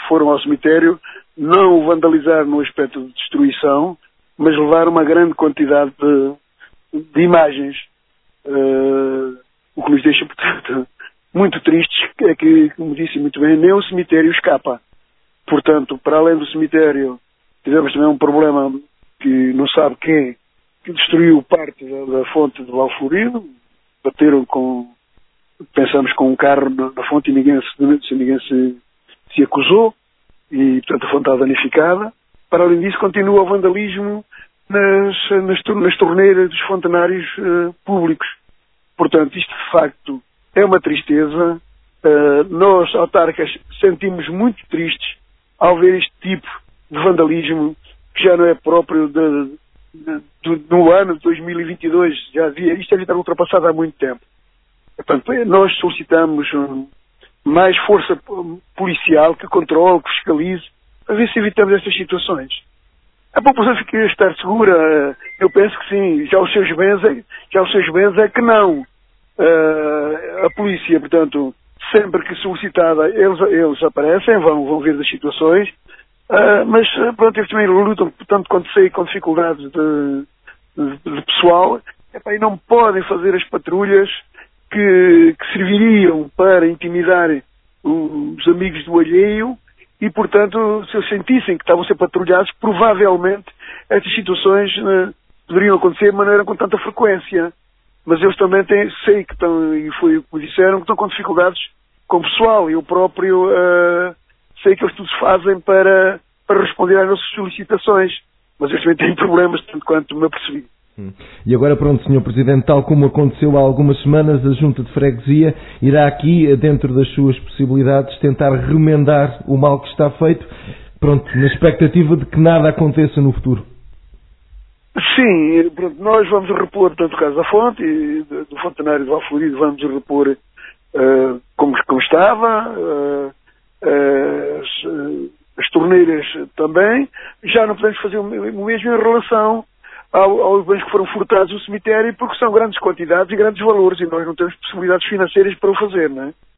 foram ao cemitério não o vandalizar no aspecto de destruição, mas levar uma grande quantidade de imagens. O que nos deixa, portanto, muito tristes é que, como disse muito bem, nem o cemitério escapa. Portanto, para além do cemitério, tivemos também um problema que não sabe quem, que destruiu parte da fonte de Val Florido. Bateram pensamos com um carro na fonte e ninguém se acusou. E, portanto, a fonte está danificada. Para além disso, continua o vandalismo nas torneiras dos fontanários públicos. Portanto, isto de facto é uma tristeza. Nós, autarcas, sentimos muito tristes ao ver este tipo de vandalismo, que já não é próprio do ano de 2022. Já havia, isto deve estar ultrapassado há muito tempo. Portanto, nós solicitamos mais força policial que controle, que fiscalize, para ver se evitamos estas situações. A população fica a estar segura, eu penso que sim, já os seus bens é que não. A polícia, portanto, sempre que solicitada, eles aparecem, vão ver as situações, mas pronto, eles também lutam, portanto, quando sei com dificuldades de pessoal, e não podem fazer as patrulhas que serviriam para intimidar os amigos do alheio. E, portanto, se eles sentissem que estavam a ser patrulhados, provavelmente estas situações poderiam acontecer, mas não eram com tanta frequência. Mas eles também sei que estão, e foi o que me disseram, que estão com dificuldades com o pessoal. Eu próprio sei que eles tudo fazem para responder às nossas solicitações. Mas eles também têm problemas, tanto quanto me apercebi. E agora, pronto, Sr. Presidente, tal como aconteceu há algumas semanas, a Junta de Freguesia irá aqui, dentro das suas possibilidades, tentar remendar o mal que está feito, pronto, na expectativa de que nada aconteça no futuro. Sim, pronto, nós vamos repor, tanto o caso da fonte, e do fontanário de Val Florido, vamos repor como estava, as torneiras também. Já não podemos fazer o mesmo em relação aos bens que foram furtados do cemitério, porque são grandes quantidades e grandes valores, e nós não temos possibilidades financeiras para o fazer, não é?